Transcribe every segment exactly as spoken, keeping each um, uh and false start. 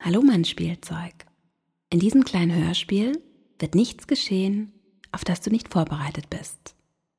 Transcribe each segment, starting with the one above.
Hallo mein Spielzeug. In diesem kleinen Hörspiel wird nichts geschehen, auf das du nicht vorbereitet bist.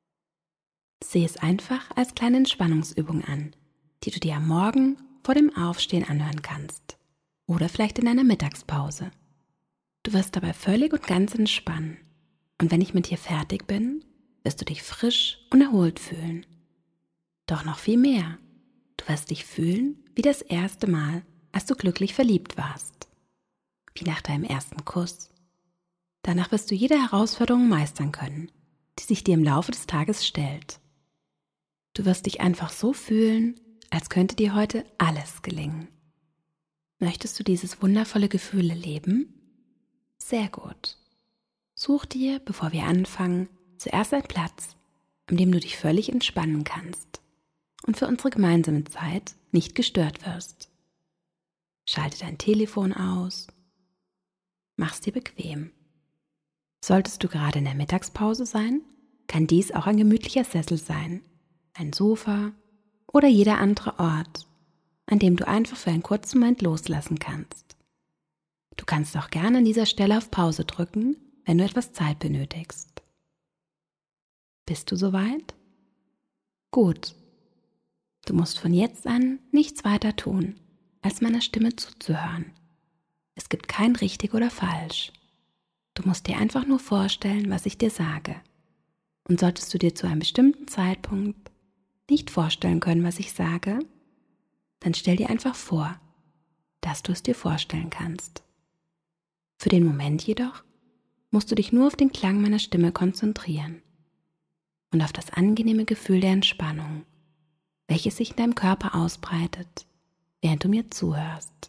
Sehe es einfach als kleine Entspannungsübung an, die du dir am Morgen vor dem Aufstehen anhören kannst oder vielleicht in einer Mittagspause. Du wirst dabei völlig und ganz entspannen und wenn ich mit dir fertig bin, wirst du dich frisch und erholt fühlen. Doch noch viel mehr, du wirst dich fühlen wie das erste Mal, als du glücklich verliebt warst. Wie nach deinem ersten Kuss. Danach wirst du jede Herausforderung meistern können, die sich dir im Laufe des Tages stellt. Du wirst dich einfach so fühlen, als könnte dir heute alles gelingen. Möchtest du dieses wundervolle Gefühl erleben? Sehr gut. Such dir, bevor wir anfangen, zuerst einen Platz, an dem du dich völlig entspannen kannst und für unsere gemeinsame Zeit nicht gestört wirst. Schalte dein Telefon aus. Mach's dir bequem. Solltest du gerade in der Mittagspause sein, kann dies auch ein gemütlicher Sessel sein, ein Sofa oder jeder andere Ort, an dem du einfach für einen kurzen Moment loslassen kannst. Du kannst auch gerne an dieser Stelle auf Pause drücken, wenn du etwas Zeit benötigst. Bist du soweit? Gut. Du musst von jetzt an nichts weiter tun, als meiner Stimme zuzuhören. Es gibt kein richtig oder falsch. Du musst dir einfach nur vorstellen, was ich dir sage. Und solltest du dir zu einem bestimmten Zeitpunkt nicht vorstellen können, was ich sage, dann stell dir einfach vor, dass du es dir vorstellen kannst. Für den Moment jedoch musst du dich nur auf den Klang meiner Stimme konzentrieren und auf das angenehme Gefühl der Entspannung, welches sich in deinem Körper ausbreitet, während du mir zuhörst.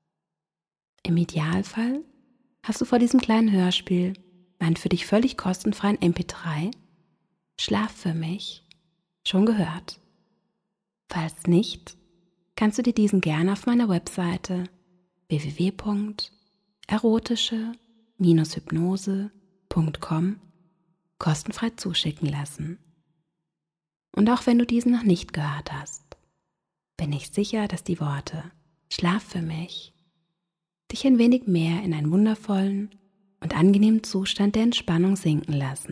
Im Idealfall hast du vor diesem kleinen Hörspiel meinen für dich völlig kostenfreien M P drei Schlaf für mich schon gehört. Falls nicht, kannst du dir diesen gerne auf meiner Webseite w w w punkt erotische Bindestrich hypnose punkt com kostenfrei zuschicken lassen. Und auch wenn du diesen noch nicht gehört hast, bin ich sicher, dass die Worte Schlaf für mich dich ein wenig mehr in einen wundervollen und angenehmen Zustand der Entspannung sinken lassen.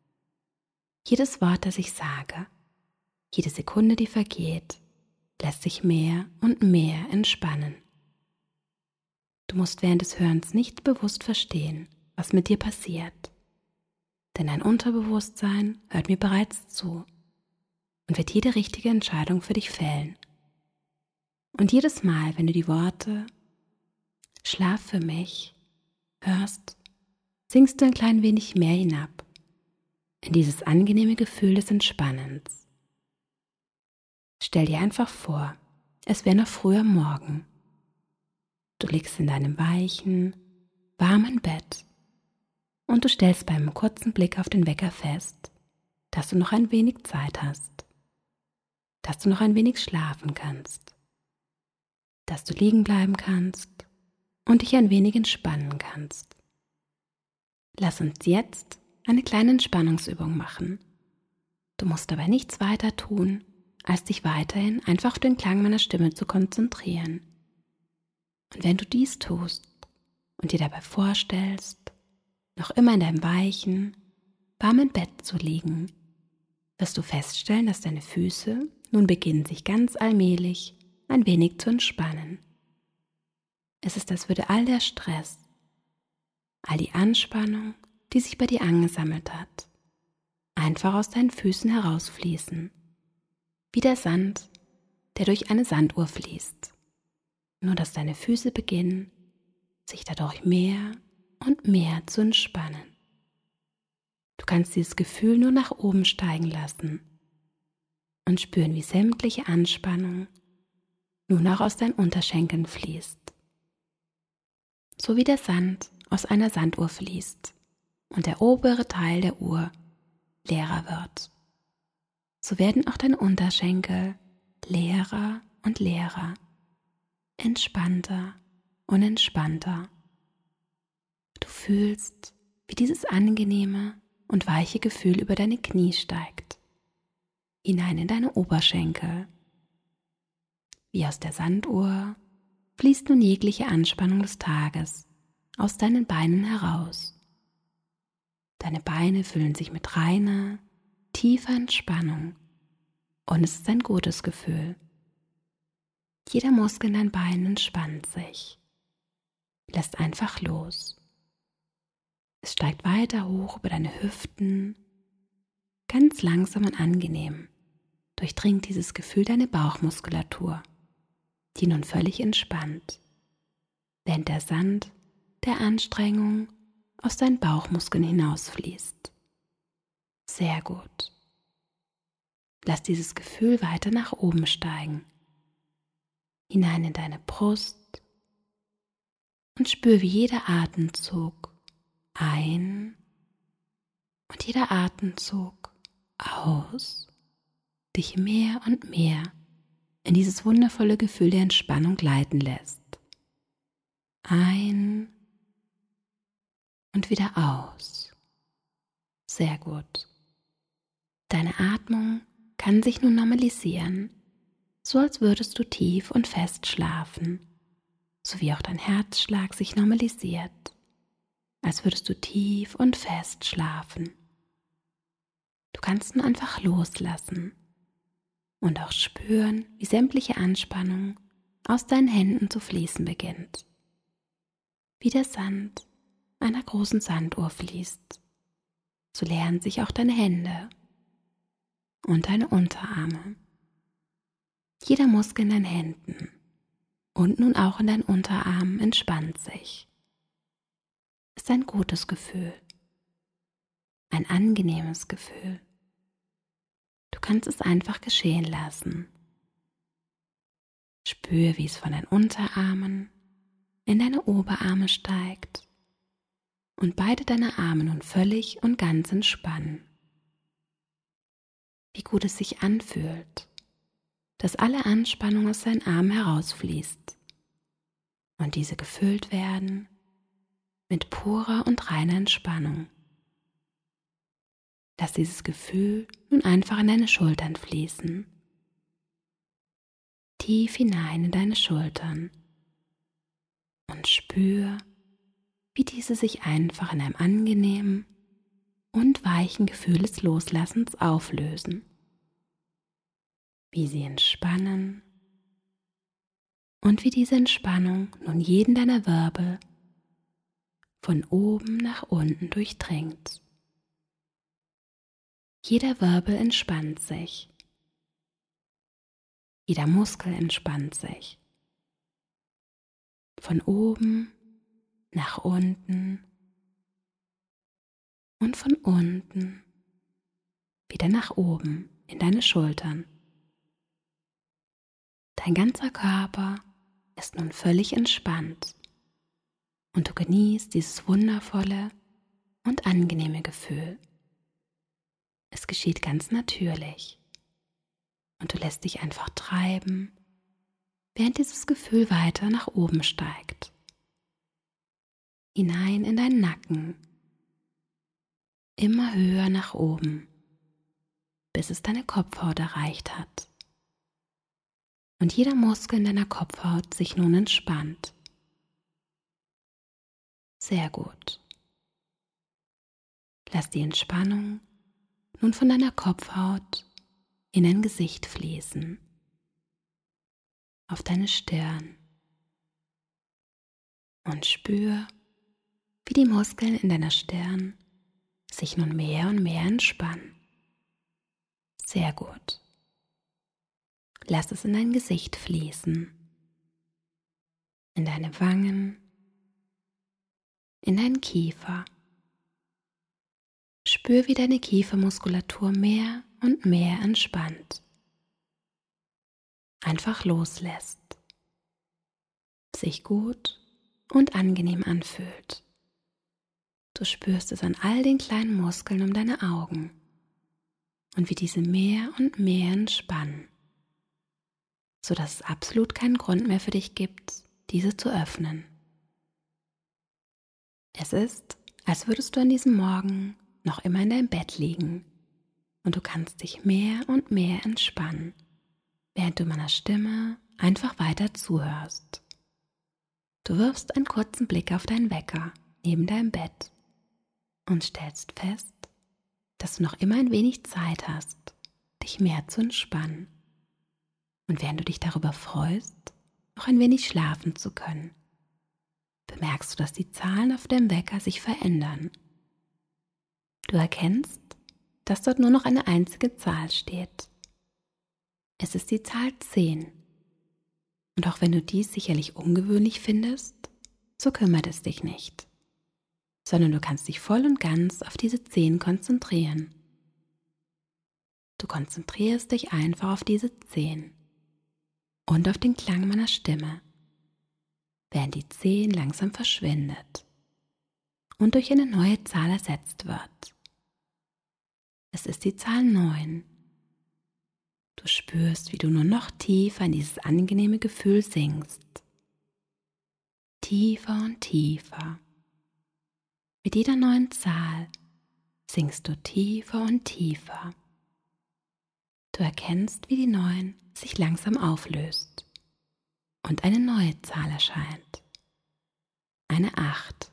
Jedes Wort, das ich sage, jede Sekunde, die vergeht, lässt sich mehr und mehr entspannen. Du musst während des Hörens nicht bewusst verstehen, was mit dir passiert, denn dein Unterbewusstsein hört mir bereits zu und wird jede richtige Entscheidung für dich fällen. Und jedes Mal, wenn du die Worte Schlaf für mich hörst, sinkst du ein klein wenig mehr hinab in dieses angenehme Gefühl des Entspannens. Stell dir einfach vor, es wäre noch früh am Morgen. Du liegst in deinem weichen, warmen Bett und du stellst beim kurzen Blick auf den Wecker fest, dass du noch ein wenig Zeit hast, dass du noch ein wenig schlafen kannst, dass du liegen bleiben kannst und dich ein wenig entspannen kannst. Lass uns jetzt eine kleine Entspannungsübung machen. Du musst dabei nichts weiter tun, als dich weiterhin einfach auf den Klang meiner Stimme zu konzentrieren. Und wenn du dies tust und dir dabei vorstellst, noch immer in deinem weichen, warmen Bett zu liegen, wirst du feststellen, dass deine Füße nun beginnen, sich ganz allmählich ein wenig zu entspannen. Es ist, als würde all der Stress, all die Anspannung, die sich bei dir angesammelt hat, einfach aus deinen Füßen herausfließen, wie der Sand, der durch eine Sanduhr fließt. Nur dass deine Füße beginnen, sich dadurch mehr und mehr zu entspannen. Du kannst dieses Gefühl nur nach oben steigen lassen und spüren, wie sämtliche Anspannung nun auch aus deinen Unterschenkeln fließt. So wie der Sand aus einer Sanduhr fließt und der obere Teil der Uhr leerer wird, so werden auch deine Unterschenkel leerer und leerer, entspannter und entspannter. Du fühlst, wie dieses angenehme und weiche Gefühl über deine Knie steigt, hinein in deine Oberschenkel, wie aus der Sanduhr fließt nun jegliche Anspannung des Tages aus deinen Beinen heraus. Deine Beine füllen sich mit reiner, tiefer Entspannung und es ist ein gutes Gefühl. Jeder Muskel in deinen Beinen entspannt sich. Lässt einfach los. Es steigt weiter hoch über deine Hüften, ganz langsam und angenehm. Durchdringt dieses Gefühl deine Bauchmuskulatur, die nun völlig entspannt, während der Sand der Anstrengung aus deinen Bauchmuskeln hinausfließt. Sehr gut. Lass dieses Gefühl weiter nach oben steigen, hinein in deine Brust und spür, wie jeder Atemzug ein und jeder Atemzug aus dich mehr und mehr in dieses wundervolle Gefühl der Entspannung gleiten lässt. Ein und wieder aus. Sehr gut. Deine Atmung kann sich nun normalisieren, so als würdest du tief und fest schlafen, sowie auch dein Herzschlag sich normalisiert, als würdest du tief und fest schlafen. Du kannst nun einfach loslassen und auch spüren, wie sämtliche Anspannung aus deinen Händen zu fließen beginnt. Wie der Sand einer großen Sanduhr fließt, so leeren sich auch deine Hände und deine Unterarme. Jeder Muskel in deinen Händen und nun auch in deinen Unterarmen entspannt sich. Ist ein gutes Gefühl, ein angenehmes Gefühl. Du kannst es einfach geschehen lassen. Spür, wie es von deinen Unterarmen in deine Oberarme steigt und beide deine Arme nun völlig und ganz entspannen. Wie gut es sich anfühlt, dass alle Anspannung aus deinen Armen herausfließt und diese gefüllt werden mit purer und reiner Entspannung. Lass dieses Gefühl nun einfach in deine Schultern fließen, tief hinein in deine Schultern und spür, wie diese sich einfach in einem angenehmen und weichen Gefühl des Loslassens auflösen, wie sie entspannen und wie diese Entspannung nun jeden deiner Wirbel von oben nach unten durchdringt. Jeder Wirbel entspannt sich, jeder Muskel entspannt sich, von oben nach unten und von unten wieder nach oben in deine Schultern. Dein ganzer Körper ist nun völlig entspannt und du genießt dieses wundervolle und angenehme Gefühl. Es geschieht ganz natürlich und du lässt dich einfach treiben, während dieses Gefühl weiter nach oben steigt. Hinein in deinen Nacken, immer höher nach oben, bis es deine Kopfhaut erreicht hat. Und jeder Muskel in deiner Kopfhaut sich nun entspannt. Sehr gut. Lass die Entspannung nun von deiner Kopfhaut in dein Gesicht fließen, auf deine Stirn und spür, wie die Muskeln in deiner Stirn sich nun mehr und mehr entspannen. Sehr gut. Lass es in dein Gesicht fließen, in deine Wangen, in deinen Kiefer. Spür, wie deine Kiefermuskulatur mehr und mehr entspannt, einfach loslässt, sich gut und angenehm anfühlt. Du spürst es an all den kleinen Muskeln um deine Augen und wie diese mehr und mehr entspannen, sodass es absolut keinen Grund mehr für dich gibt, diese zu öffnen. Es ist, als würdest du an diesem Morgen noch immer in deinem Bett liegen und du kannst dich mehr und mehr entspannen, während du meiner Stimme einfach weiter zuhörst. Du wirfst einen kurzen Blick auf deinen Wecker neben deinem Bett und stellst fest, dass du noch immer ein wenig Zeit hast, dich mehr zu entspannen. Und während du dich darüber freust, noch ein wenig schlafen zu können, bemerkst du, dass die Zahlen auf deinem Wecker sich verändern. Du erkennst, dass dort nur noch eine einzige Zahl steht. Es ist die Zahl zehn. Und auch wenn du dies sicherlich ungewöhnlich findest, so kümmert es dich nicht, sondern du kannst dich voll und ganz auf diese zehn konzentrieren. Du konzentrierst dich einfach auf diese zehn und auf den Klang meiner Stimme, während die zehn langsam verschwindet und durch eine neue Zahl ersetzt wird. Es ist die Zahl neun. Du spürst, wie du nur noch tiefer in dieses angenehme Gefühl sinkst. Tiefer und tiefer. Mit jeder neuen Zahl sinkst du tiefer und tiefer. Du erkennst, wie die neun sich langsam auflöst und eine neue Zahl erscheint. Eine acht.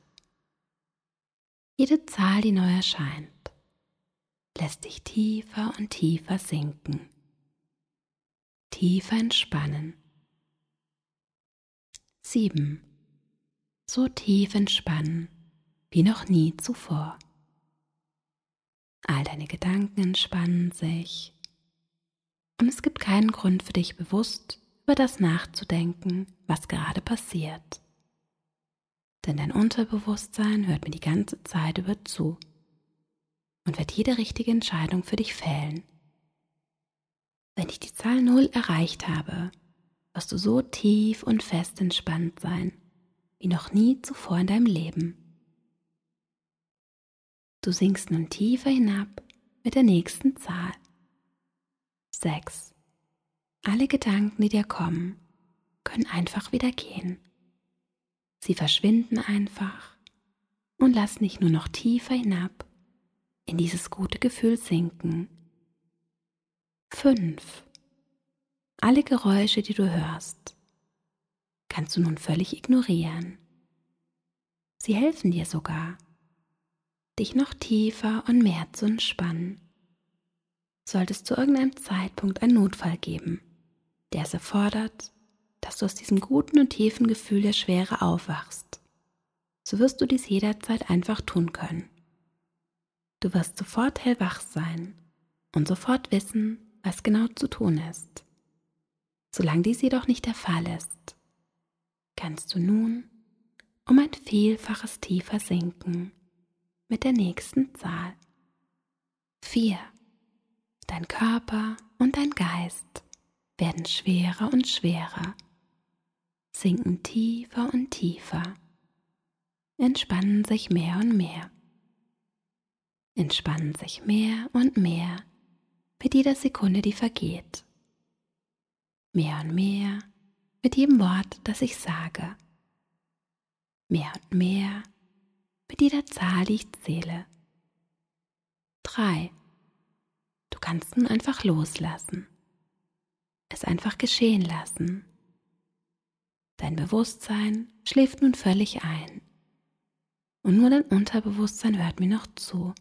Jede Zahl, die neu erscheint, lässt dich tiefer und tiefer sinken. Tiefer entspannen. Sieben. So tief entspannen wie noch nie zuvor. All deine Gedanken entspannen sich und es gibt keinen Grund für dich bewusst über das nachzudenken, was gerade passiert. Denn dein Unterbewusstsein hört mir die ganze Zeit über zu und wird jede richtige Entscheidung für dich fällen. Wenn ich die Zahl null erreicht habe, wirst du so tief und fest entspannt sein, wie noch nie zuvor in deinem Leben. Du sinkst nun tiefer hinab mit der nächsten Zahl. Sechs. Alle Gedanken, die dir kommen, können einfach wieder gehen. Sie verschwinden einfach und lassen dich nur noch tiefer hinab in dieses gute Gefühl sinken. Fünf. Alle Geräusche, die du hörst, kannst du nun völlig ignorieren. Sie helfen dir sogar, dich noch tiefer und mehr zu entspannen. Sollte es zu irgendeinem Zeitpunkt einen Notfall geben, der es erfordert, dass du aus diesem guten und tiefen Gefühl der Schwere aufwachst, so wirst du dies jederzeit einfach tun können. Du wirst sofort hellwach sein und sofort wissen, was genau zu tun ist. Solange dies jedoch nicht der Fall ist, kannst du nun um ein Vielfaches tiefer sinken mit der nächsten Zahl. Vier. Dein Körper und dein Geist werden schwerer und schwerer, sinken tiefer und tiefer, entspannen sich mehr und mehr, entspannen sich mehr und mehr mit jeder Sekunde, die vergeht, mehr und mehr mit jedem Wort, das ich sage, mehr und mehr mit jeder Zahl, die ich zähle. Drei. Du kannst nun einfach loslassen, es einfach geschehen lassen. Dein Bewusstsein schläft nun völlig ein und nur dein Unterbewusstsein hört mir noch zu.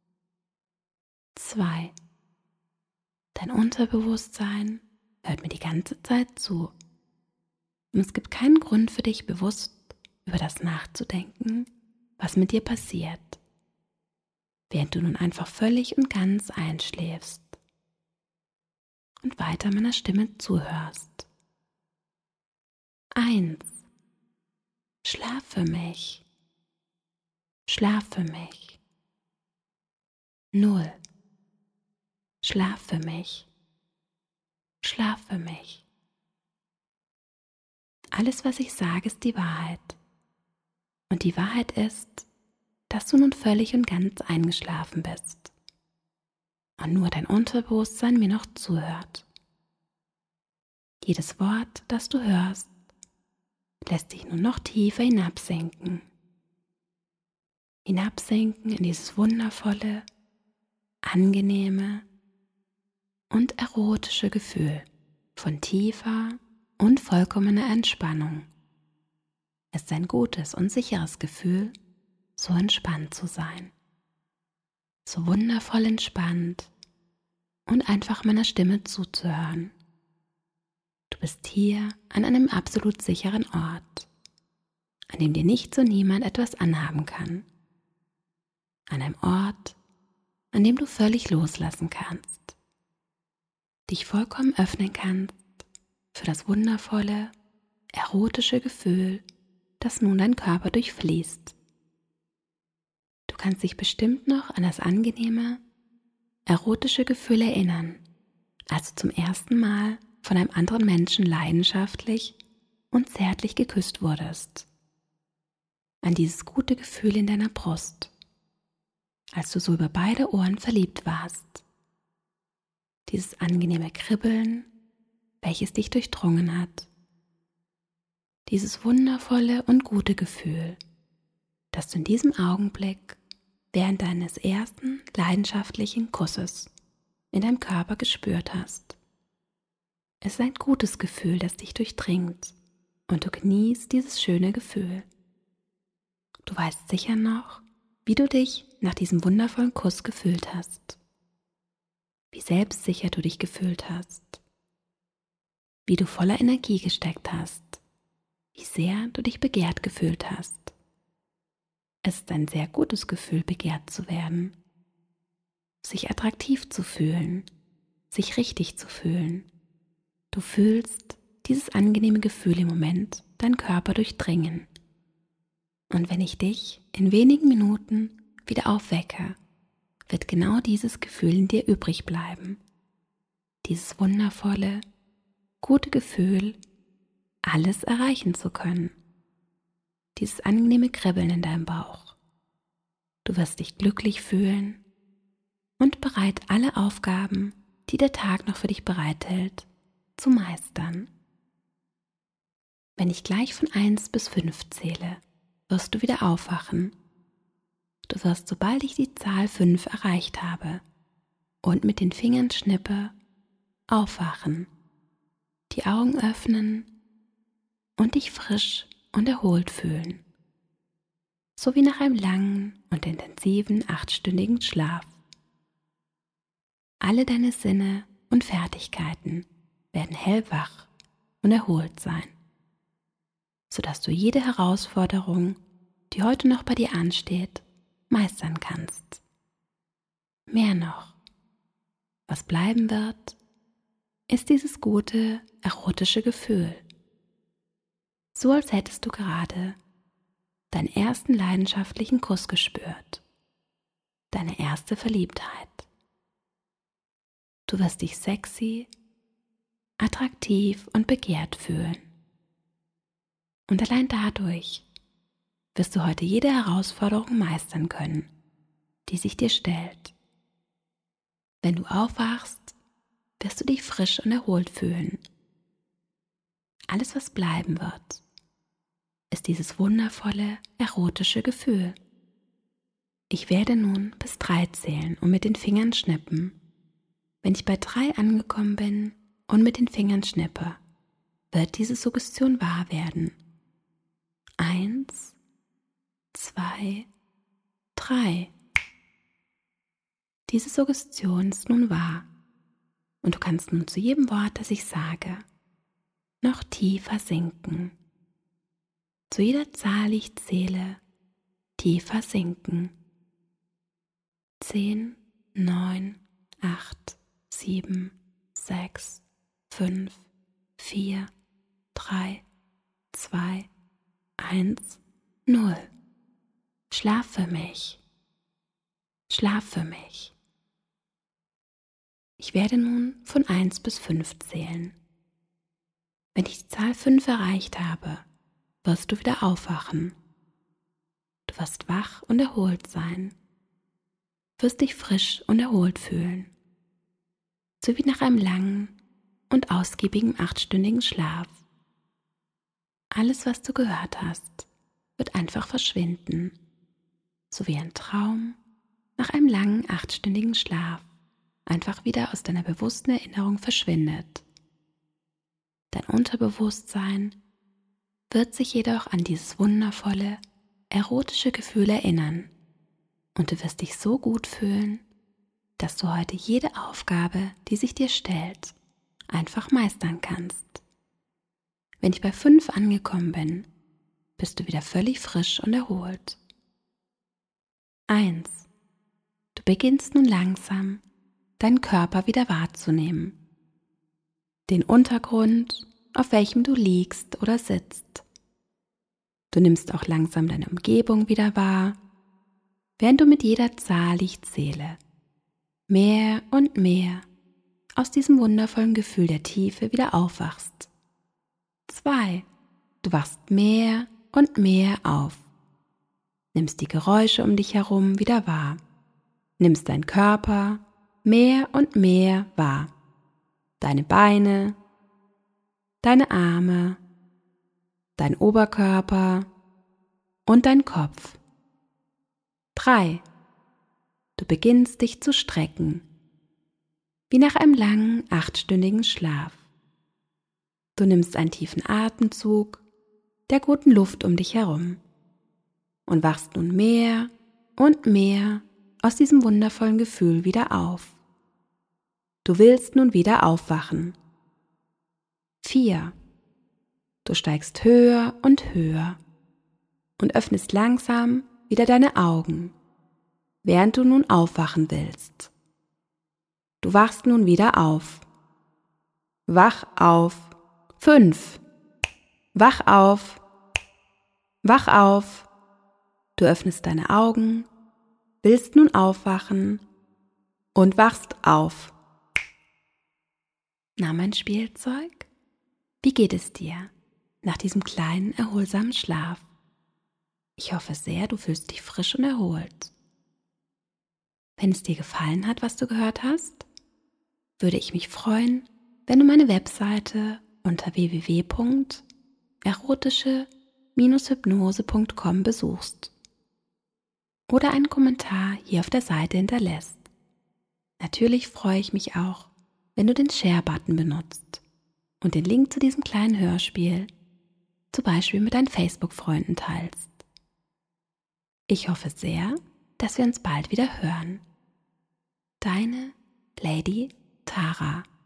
Zwei. Dein Unterbewusstsein hört mir die ganze Zeit zu und es gibt keinen Grund für dich bewusst über das nachzudenken, was mit dir passiert, während du nun einfach völlig und ganz einschläfst und weiter meiner Stimme zuhörst. Eins. Schlaf für mich. Schlaf für mich. Null. Schlaf für mich. Schlaf für mich. Alles, was ich sage, ist die Wahrheit. Und die Wahrheit ist, dass du nun völlig und ganz eingeschlafen bist und nur dein Unterbewusstsein mir noch zuhört. Jedes Wort, das du hörst, lässt dich nun noch tiefer hinabsinken. Hinabsinken in dieses wundervolle, angenehme und erotische Gefühl von tiefer und vollkommener Entspannung. Es ist ein gutes und sicheres Gefühl, so entspannt zu sein. So wundervoll entspannt und einfach meiner Stimme zuzuhören. Du bist hier an einem absolut sicheren Ort, an dem dir nichts und niemand etwas anhaben kann. An einem Ort, an dem du völlig loslassen kannst, dich vollkommen öffnen kannst für das wundervolle, erotische Gefühl, das nun dein Körper durchfließt. Du kannst dich bestimmt noch an das angenehme, erotische Gefühl erinnern, als du zum ersten Mal von einem anderen Menschen leidenschaftlich und zärtlich geküsst wurdest. An dieses gute Gefühl in deiner Brust, als du so über beide Ohren verliebt warst. Dieses angenehme Kribbeln, welches dich durchdrungen hat. Dieses wundervolle und gute Gefühl, das du in diesem Augenblick während deines ersten leidenschaftlichen Kusses in deinem Körper gespürt hast. Es ist ein gutes Gefühl, das dich durchdringt und du genießt dieses schöne Gefühl. Du weißt sicher noch, wie du dich nach diesem wundervollen Kuss gefühlt hast, wie selbstsicher du dich gefühlt hast, wie du voller Energie gesteckt hast, wie sehr du dich begehrt gefühlt hast. Es ist ein sehr gutes Gefühl, begehrt zu werden, sich attraktiv zu fühlen, sich richtig zu fühlen. Du fühlst dieses angenehme Gefühl im Moment deinen Körper durchdringen. Und wenn ich dich in wenigen Minuten wieder aufwecke, wird genau dieses Gefühl in dir übrig bleiben. Dieses wundervolle, gute Gefühl, alles erreichen zu können. Dieses angenehme Kribbeln in deinem Bauch. Du wirst dich glücklich fühlen und bereit, alle Aufgaben, die der Tag noch für dich bereithält, zu meistern. Wenn ich gleich von eins bis fünf zähle, wirst du wieder aufwachen. Du wirst, sobald ich die Zahl fünf erreicht habe und mit den Fingern schnippe, aufwachen, die Augen öffnen und dich frisch und erholt fühlen, so wie nach einem langen und intensiven achtstündigen Schlaf. Alle deine Sinne und Fertigkeiten werden hellwach und erholt sein, sodass du jede Herausforderung, die heute noch bei dir ansteht, meistern kannst. Mehr noch, was bleiben wird, ist dieses gute, erotische Gefühl. So als hättest du gerade deinen ersten leidenschaftlichen Kuss gespürt, deine erste Verliebtheit. Du wirst dich sexy, attraktiv und begehrt fühlen. Und allein dadurch wirst du heute jede Herausforderung meistern können, die sich dir stellt. Wenn du aufwachst, wirst du dich frisch und erholt fühlen. Alles, was bleiben wird, ist dieses wundervolle, erotische Gefühl. Ich werde nun bis drei zählen und mit den Fingern schnippen. Wenn ich bei drei angekommen bin und mit den Fingern schnippe, wird diese Suggestion wahr werden. Eins, zwei, drei. Diese Suggestion ist nun wahr und du kannst nun zu jedem Wort, das ich sage, noch tiefer sinken. Zu jeder Zahl, die ich zähle, tiefer sinken. Zehn, neun, acht, sieben, sechs, fünf, vier, drei, zwei, eins, null. Schlaf für mich. Schlaf für mich. Ich werde nun von eins bis fünf zählen. Wenn ich die Zahl fünf erreicht habe, wirst du wieder aufwachen. Du wirst wach und erholt sein, wirst dich frisch und erholt fühlen, so wie nach einem langen und ausgiebigen achtstündigen Schlaf. Alles, was du gehört hast, wird einfach verschwinden, so wie ein Traum nach einem langen achtstündigen Schlaf einfach wieder aus deiner bewussten Erinnerung verschwindet. Dein Unterbewusstsein wird sich jedoch an dieses wundervolle, erotische Gefühl erinnern und du wirst dich so gut fühlen, dass du heute jede Aufgabe, die sich dir stellt, einfach meistern kannst. Wenn ich bei fünf angekommen bin, bist du wieder völlig frisch und erholt. eins. Du beginnst nun langsam, deinen Körper wieder wahrzunehmen. Den Untergrund, auf welchem du liegst oder sitzt. Du nimmst auch langsam deine Umgebung wieder wahr, während du mit jeder Zahl, die ich zähle, mehr und mehr aus diesem wundervollen Gefühl der Tiefe wieder aufwachst. zwei. Du wachst mehr und mehr auf. Nimmst die Geräusche um dich herum wieder wahr. Nimmst deinen Körper mehr und mehr wahr. Deine Beine, deine Arme, dein Oberkörper und dein Kopf. drei. Du beginnst dich zu strecken, wie nach einem langen, achtstündigen Schlaf. Du nimmst einen tiefen Atemzug der guten Luft um dich herum und wachst nun mehr und mehr aus diesem wundervollen Gefühl wieder auf. Du willst nun wieder aufwachen. vier. Du steigst höher und höher und öffnest langsam wieder deine Augen, während du nun aufwachen willst. Du wachst nun wieder auf. Wach auf. fünf. Wach auf. Wach auf. Du öffnest deine Augen, willst nun aufwachen und wachst auf. Na, mein Spielzeug, wie geht es dir nach diesem kleinen, erholsamen Schlaf? Ich hoffe sehr, du fühlst dich frisch und erholt. Wenn es dir gefallen hat, was du gehört hast, würde ich mich freuen, wenn du meine Webseite unter w w w punkt erotische Hypnose punkt com besuchst oder einen Kommentar hier auf der Seite hinterlässt. Natürlich freue ich mich auch, wenn du den Share-Button benutzt und den Link zu diesem kleinen Hörspiel zum Beispiel mit deinen Facebook-Freunden teilst. Ich hoffe sehr, dass wir uns bald wieder hören. Deine Lady Tara.